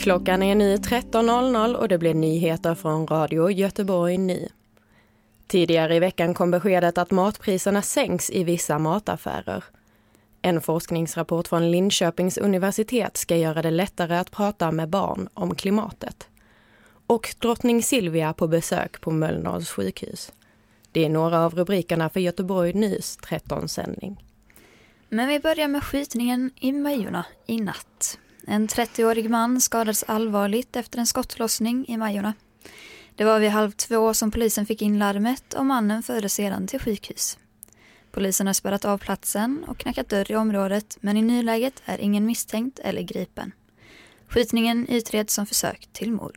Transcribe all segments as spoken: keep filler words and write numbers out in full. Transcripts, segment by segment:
Klockan är nu tretton noll noll och det blir nyheter från Radio Göteborg nu. Tidigare i veckan kom beskedet att matpriserna sänks i vissa mataffärer. En forskningsrapport från Linköpings universitet ska göra det lättare att prata med barn om klimatet. Och drottning Silvia på besök på Mölndals sjukhus. Det är några av rubrikerna för Göteborg Nys tretton-sändning. Men vi börjar med skjutningen i Majorna i natt. En trettioårig man skadades allvarligt efter en skottlossning i Majorna. Det var vid halv två som polisen fick in larmet och mannen fördes sedan till sjukhus. Polisen har spärrat av platsen och knackat dörr i området, men i nuläget är ingen misstänkt eller gripen. Skjutningen utreds som försök till mord.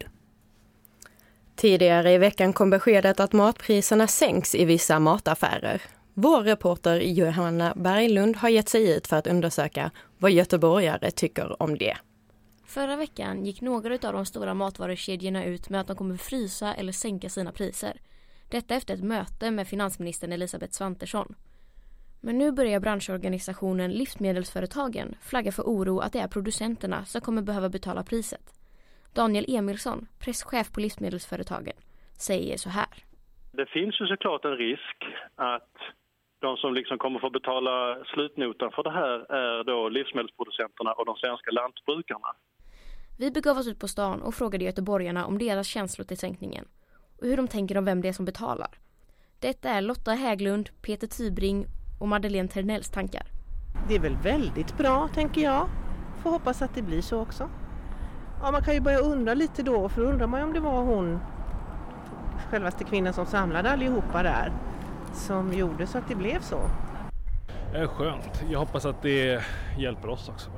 Tidigare i veckan kom beskedet att matpriserna sänks i vissa mataffärer. Vår reporter Johanna Berglund har gett sig ut för att undersöka vad göteborgare tycker om det. Förra veckan gick några av de stora matvarukedjorna ut med att de kommer frysa eller sänka sina priser. Detta efter ett möte med finansministern Elisabeth Svantesson. Men nu börjar branschorganisationen Livsmedelsföretagen flagga för oro att det är producenterna som kommer behöva betala priset. Daniel Emilsson, presschef på Livsmedelsföretagen, säger så här. Det finns ju såklart en risk att de som liksom kommer få betala slutnotan för det här är då livsmedelsproducenterna och de svenska lantbrukarna. Vi begav oss ut på stan och frågade göteborgarna om deras känslor till sänkningen och hur de tänker om vem det är som betalar. Detta är Lotta Häglund, Peter Tybring och Madeleine Ternells tankar. Det är väl väldigt bra, tänker jag. Får hoppas att det blir så också. Ja, man kan ju börja undra lite då, för undrar man om det var hon, självaste kvinnan som samlade allihopa där, som gjorde så att det blev så. Det är skönt. Jag hoppas att det hjälper oss också.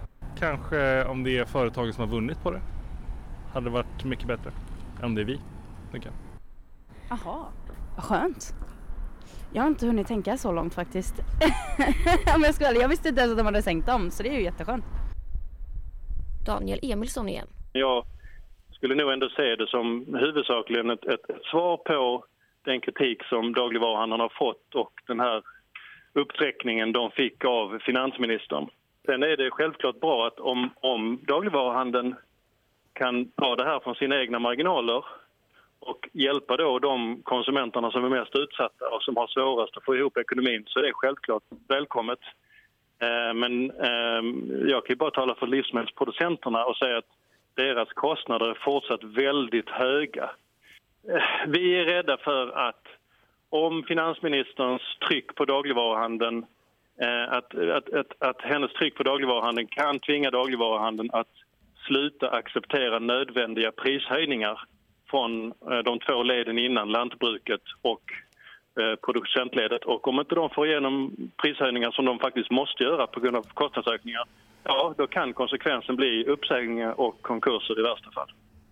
Kanske om det är företagen som har vunnit på det. Hade det varit mycket bättre än om det är vi. Tänker jag. Jaha, vad skönt. Jag har inte hunnit tänka så långt faktiskt. Om jag, skulle, jag visste inte ens att de hade sänkt dem, så det är ju jätteskönt. Daniel Emilsson igen. Jag skulle nog ändå se det som huvudsakligen ett, ett, ett svar på den kritik som dagligvaruhandeln har fått och den här uppsträckningen de fick av finansministern. Sen är det självklart bra att om, om dagligvaruhandeln kan ta det här från sina egna marginaler och hjälpa då de konsumenterna som är mest utsatta och som har svårast att få ihop ekonomin, så är det självklart välkommet. Men jag kan ju bara tala för livsmedelsproducenterna och säga att deras kostnader är fortsatt väldigt höga. Vi är rädda för att om finansministerns tryck på dagligvaruhandeln, att, att, att, att hennes tryck på dagligvaruhandeln kan tvinga dagligvaruhandeln att sluta acceptera nödvändiga prishöjningar från de två leden innan, lantbruket och producentledet. Och om inte de får igenom prishöjningar som de faktiskt måste göra på grund av kostnadsökningar, ja, då kan konsekvensen bli uppsägningar och konkurser i värsta fall.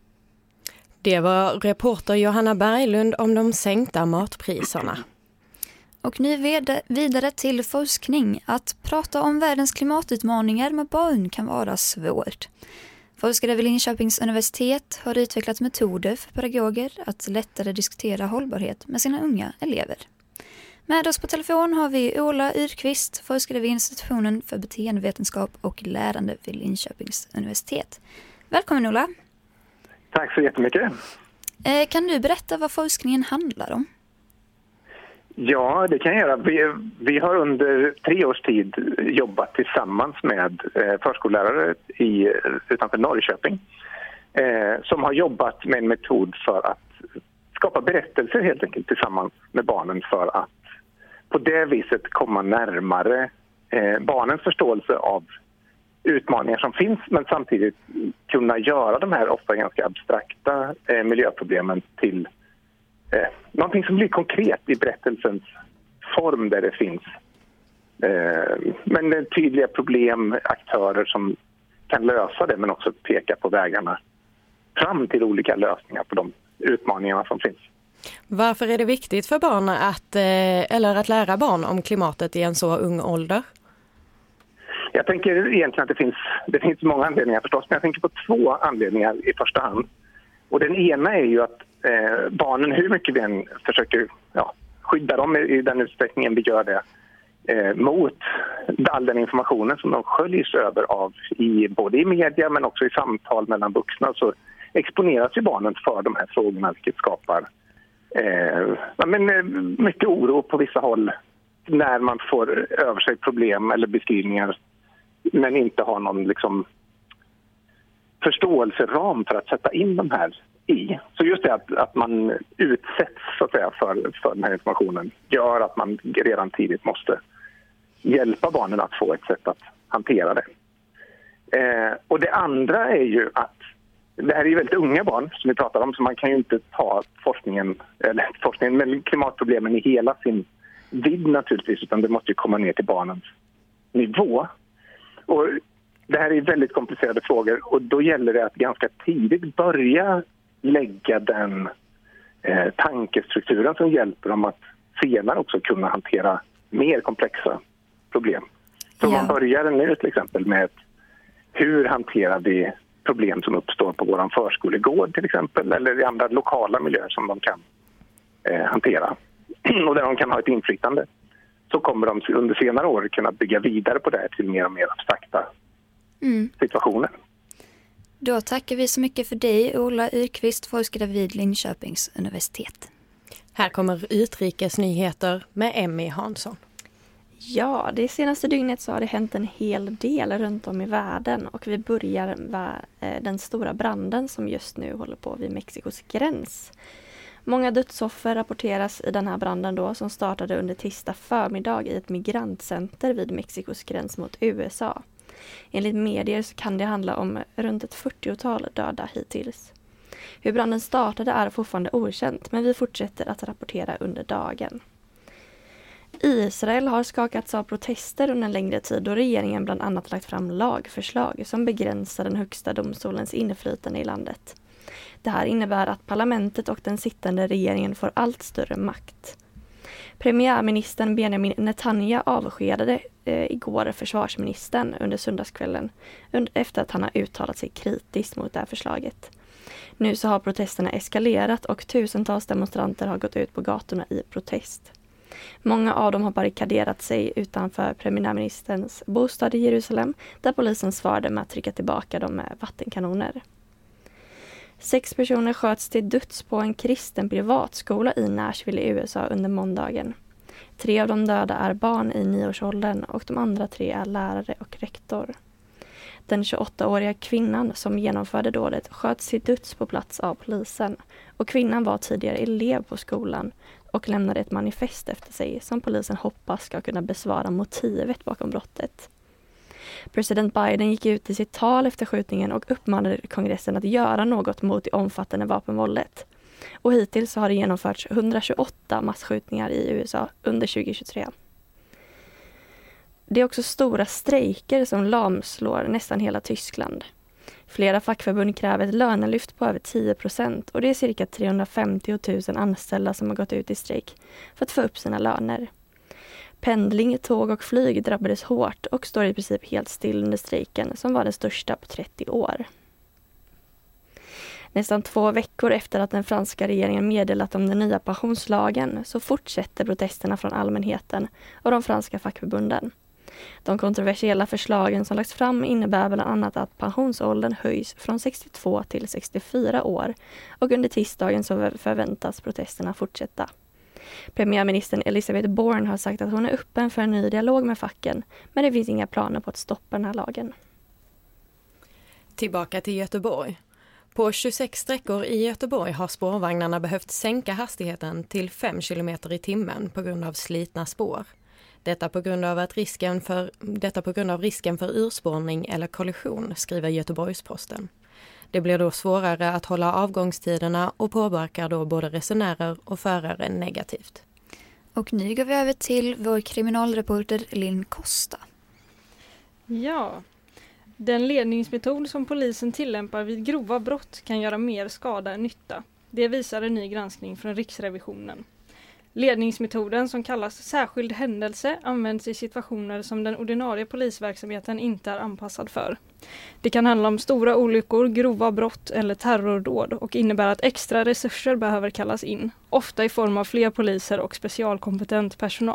Det var reporter Johanna Berglund om de sänkta matpriserna. Och nu vidare till forskning. Att prata om världens klimatutmaningar med barn kan vara svårt. Forskare vid Linköpings universitet har utvecklat metoder för pedagoger att lättare diskutera hållbarhet med sina unga elever. Med oss på telefon har vi Ola Yrkvist, forskare vid institutionen för beteendevetenskap och lärande vid Linköpings universitet. Välkommen Ola. Tack så jättemycket. Eh, kan du berätta vad forskningen handlar om? Ja, det kan jag göra. Vi, vi har under tre års tid jobbat tillsammans med eh, förskollärare i, utanför Norrköping eh, som har jobbat med en metod för att skapa berättelser helt enkelt tillsammans med barnen för att på det viset komma närmare eh, barnens förståelse av utmaningar som finns, men samtidigt kunna göra de här ofta ganska abstrakta eh, miljöproblemen till eh, någonting som blir konkret i berättelsens form där det finns eh, men tydliga problem, aktörer som kan lösa det men också peka på vägarna fram till olika lösningar på de utmaningarna som finns. Varför är det viktigt för barn att, eh, eller att lära barn om klimatet i en så ung ålder? Jag tänker egentligen att det finns, det finns många anledningar förstås, men jag tänker på två anledningar i första hand. Och den ena är ju att eh, barnen, hur mycket vi än försöker ja, skydda dem i den utsträckningen vi gör det eh, mot all den informationen som de sköljs över av i, både i media men också i samtal mellan vuxna, så exponeras ju barnen för de här frågorna, vilket skapar eh, men, eh, mycket oro på vissa håll när man får över sig problem eller beskrivningar men inte har någon liksom förståelseram för att sätta in de här i. Så just det att, att man utsätts så att säga, för, för den här informationen gör att man redan tidigt måste hjälpa barnen att få ett sätt att hantera det. Eh, och det andra är ju att det här är ju väldigt unga barn som vi pratar om, så man kan ju inte ta forskningen, eller forskningen men klimatproblemen i hela sin vidd naturligtvis, utan det måste ju komma ner till barnens nivå. Och det här är väldigt komplicerade frågor och då gäller det att ganska tidigt börja lägga den eh, tankestrukturen som hjälper dem att senare också kunna hantera mer komplexa problem. Så Ja. man börjar nu till exempel med ett, hur hanterar vi problem som uppstår på vår förskolegård till exempel, eller i andra lokala miljöer som de kan eh, hantera och där de kan ha ett inflytande. Så kommer de under senare år kunna bygga vidare på det här till mer och mer abstrakta Mm. situationer. Då tackar vi så mycket för dig, Ola Yrkvist, forskare vid Linköpings universitet. Här kommer utrikesnyheter med Emmy Hansson. Ja, det senaste dygnet så har det hänt en hel del runt om i världen och vi börjar med den stora branden som just nu håller på vid Mexikos gräns. Många dödsoffer rapporteras i den här branden då som startade under tisdag förmiddag i ett migrantcenter vid Mexikos gräns mot U S A. Enligt medier så kan det handla om runt ett fyrtiotal döda hittills. Hur branden startade är fortfarande okänt, men vi fortsätter att rapportera under dagen. Israel har skakats av protester under en längre tid då regeringen bland annat lagt fram lagförslag som begränsar den högsta domstolens inflytande i landet. Det här innebär att parlamentet och den sittande regeringen får allt större makt. Premiärministern Benjamin Netanyahu avskedade eh, igår försvarsministern under söndagskvällen under, efter att han har uttalat sig kritiskt mot det här förslaget. Nu så har protesterna eskalerat och tusentals demonstranter har gått ut på gatorna i protest. Många av dem har barrikaderat sig utanför premiärministerns bostad i Jerusalem där polisen svarade med att trycka tillbaka dem med vattenkanoner. Sex personer sköts till döds på en kristen privatskola i Nashville i U S A under måndagen. Tre av de döda är barn i nioårsåldern och de andra tre är lärare och rektor. Den tjugoåttaåriga kvinnan som genomförde dådet sköts till döds på plats av polisen och kvinnan var tidigare elev på skolan och lämnade ett manifest efter sig som polisen hoppas ska kunna besvara motivet bakom brottet. President Biden gick ut i sitt tal efter skjutningen och uppmanade kongressen att göra något mot det omfattande vapenvåldet. Och hittills har det genomförts hundratjugoåtta massskjutningar i U S A under tjugohundratjugotre. Det är också stora strejker som lamslår nästan hela Tyskland. Flera fackförbund kräver ett lönelyft på över tio procent och det är cirka trehundrafemtio tusen anställda som har gått ut i strejk för att få upp sina löner. Pendling, tåg och flyg drabbades hårt och står i princip helt still under strejken som var den största på trettio år. Nästan två veckor efter att den franska regeringen meddelat om den nya pensionslagen så fortsätter protesterna från allmänheten och de franska fackförbunden. De kontroversiella förslagen som lagts fram innebär bland annat att pensionsåldern höjs från sextiotvå till sextiofyra år och under tisdagen så förväntas protesterna fortsätta. Premiärministern Elizabeth Bourne har sagt att hon är öppen för en ny dialog med facken, men det finns inga planer på att stoppa den här lagen. Tillbaka till Göteborg. På tjugosex sträckor i Göteborg har spårvagnarna behövt sänka hastigheten till fem kilometer i timmen på grund av slitna spår. Detta på grund av, att risken för, detta på grund av risken för urspårning eller kollision, skriver Göteborgs-Posten. Det blir då svårare att hålla avgångstiderna och påverkar då både resenärer och förare negativt. Och nu går vi över till vår kriminalreporter Linn Costa. Ja, den ledningsmetod som polisen tillämpar vid grova brott kan göra mer skada än nytta. Det visar en ny granskning från Riksrevisionen. Ledningsmetoden som kallas särskild händelse används i situationer som den ordinarie polisverksamheten inte är anpassad för. Det kan handla om stora olyckor, grova brott eller terrordåd och innebär att extra resurser behöver kallas in, ofta i form av fler poliser och specialkompetent personal.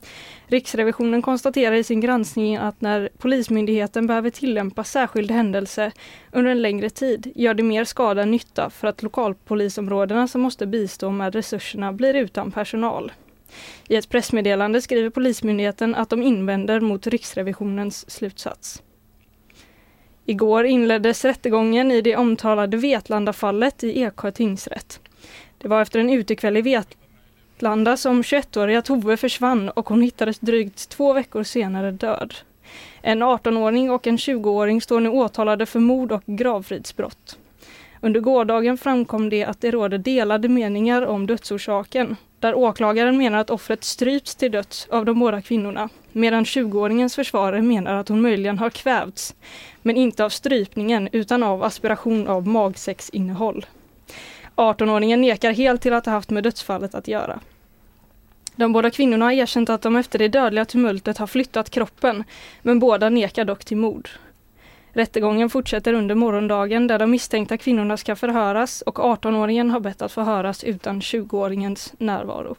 Riksrevisionen konstaterar i sin granskning att när Polismyndigheten behöver tillämpa särskild händelse under en längre tid gör det mer skada än nytta för att lokalpolisområdena som måste bistå med resurserna blir utan personal. I ett pressmeddelande skriver Polismyndigheten att de invänder mot Riksrevisionens slutsats. Igår inleddes rättegången i det omtalade Vetlanda-fallet i Eksjö tingsrätt. Det var efter en utekväll i Vetlanda som tjugoettåriga Tove försvann och hon hittades drygt två veckor senare död. En artonåring och en tjugoåring står nu åtalade för mord och gravfridsbrott. Under gårdagen framkom det att det råder delade meningar om dödsorsaken, där åklagaren menar att offret stryps till döds av de båda kvinnorna, medan tjugoåringens försvarare menar att hon möjligen har kvävts, men inte av strypningen utan av aspiration av magsäcksinnehåll. artonåringen nekar helt till att ha haft med dödsfallet att göra. De båda kvinnorna har erkänt att de efter det dödliga tumultet har flyttat kroppen, men båda nekar dock till mord. Rättegången fortsätter under morgondagen där de misstänkta kvinnorna ska förhöras och artonåringen har bett att förhöras utan tjugoåringens närvaro.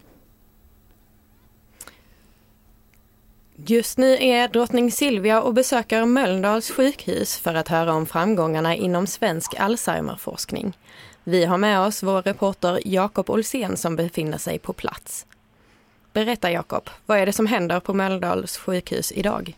Just nu är drottning Silvia och besöker Mölndals sjukhus för att höra om framgångarna inom svensk Alzheimerforskning. Vi har med oss vår reporter Jakob Olsén som befinner sig på plats. Berätta Jakob, vad är det som händer på Mölndals sjukhus idag?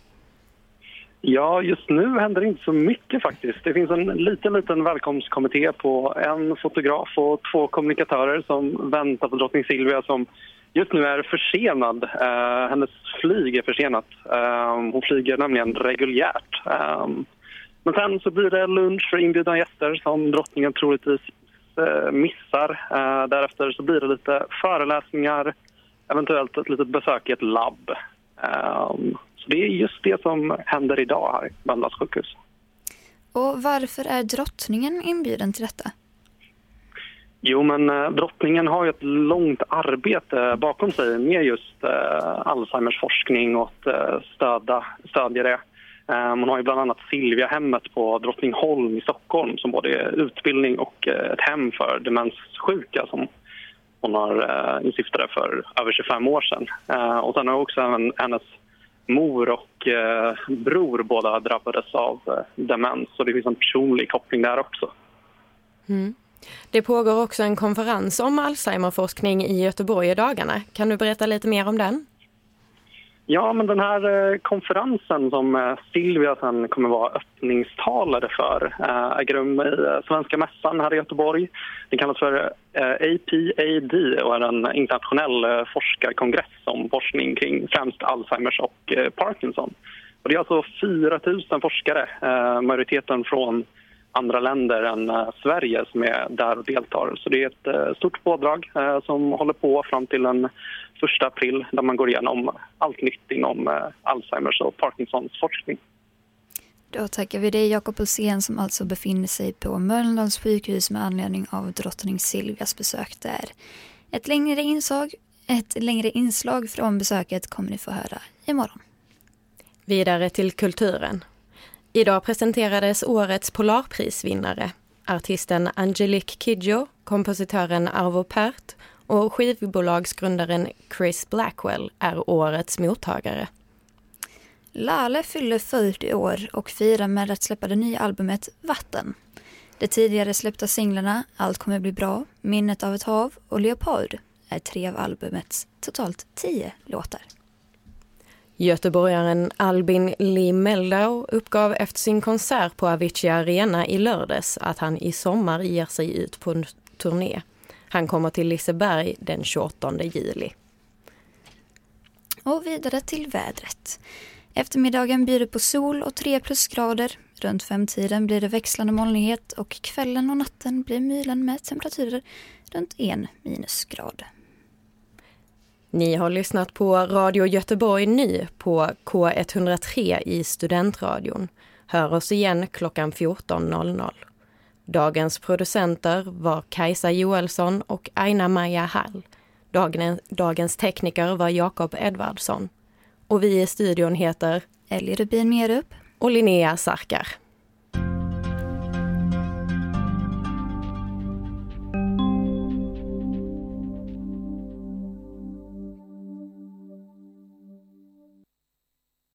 Ja, just nu händer det inte så mycket faktiskt. Det finns en liten, liten välkomstkommitté på en fotograf och två kommunikatörer som väntar på drottning Silvia som just nu är försenad. Uh, hennes flyg är försenat. Uh, hon flyger nämligen reguljärt. Uh, men sen så blir det lunch för inbjudna gäster som drottningen troligtvis uh, missar. Uh, därefter så blir det lite föreläsningar, eventuellt ett litet besök i ett labb. Uh, så det är just det som händer idag här i Mölndals sjukhus. Och varför är drottningen inbjuden till detta? Jo, men eh, drottningen har ju ett långt arbete bakom sig med just eh, Alzheimers forskning och att eh, stöda, stödja det. Eh, hon har ju bland annat Silvia-hemmet på Drottningholm i Stockholm som både är utbildning och eh, ett hem för demenssjuka som hon har eh, instiftade för över tjugofem år sedan. Eh, och sen har också även hennes mor och eh, bror båda drabbades av eh, demens, så det finns en personlig koppling där också. Mm. Det pågår också en konferens om Alzheimerforskning i Göteborg i dagarna. Kan du berätta lite mer om den? Ja, men den här eh, konferensen som eh, Silvia sen kommer vara öppningstalare för eh, äger rum i eh, Svenska mässan här i Göteborg. Det kallas för eh, A P A D och är en internationell eh, forskarkongress om forskning kring främst Alzheimers och eh, Parkinson. Och det är alltså fyra tusen forskare, eh, majoriteten från andra länder än uh, Sverige som är där och deltar. Så det är ett uh, stort pådrag uh, som håller på fram till den första april där man går igenom allt nytt inom uh, Alzheimers och Parkinsons forskning. Då tackar vi dig Jakob Olsén som alltså befinner sig på Mölndals sjukhus med anledning av drottning Silvias besök där. Ett längre inslag, ett längre inslag från besöket kommer ni få höra imorgon. Vidare till kulturen. Idag presenterades årets Polarprisvinnare. Artisten Angelique Kidjo, kompositören Arvo Pärt och skivbolagsgrundaren Chris Blackwell är årets mottagare. Lale fyller fyrtio år och firar med att släppa det nya albumet Vatten. De tidigare släppta singlarna Allt kommer bli bra, Minnet av ett hav och Leopard är tre av albumets totalt tio låtar. Göteborgaren Albin Lee Meldau uppgav efter sin konsert på Avicii Arena i lördags att han i sommar ger sig ut på en turné. Han kommer till Liseberg den tjugoåttonde juli. Och vidare till vädret. Eftermiddagen blir det på sol och tre plusgrader. Runt femtiden blir det växlande molnighet och kvällen och natten blir mylen med temperaturer runt en minusgrad. Ni har lyssnat på Radio Göteborg Ny på K etthundratre i Studentradion. Hör oss igen klockan fjorton noll noll. Dagens producenter var Kajsa Joelsson och Aina-Maja Hall. Dagen, dagens tekniker var Jakob Edvardsson. Och vi i studion heter Ellie Rubin Merup och Linnea Sarkar.